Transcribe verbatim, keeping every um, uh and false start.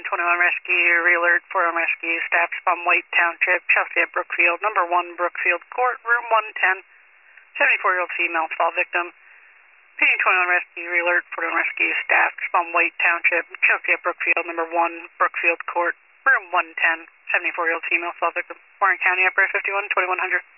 twenty-one Rescue, Realert, four one Rescue, staff from White Township, Chelsea at Brookfield, number one Brookfield Court, room one ten, seventy-four-year-old female fall victim. P twenty-one Rescue, Realert, four one Rescue, staff from White Township, Chelsea at Brookfield, number one Brookfield Court, room one ten, seventy-four-year-old female fall victim. Warren County, Upper fifty-one, twenty-one hundred.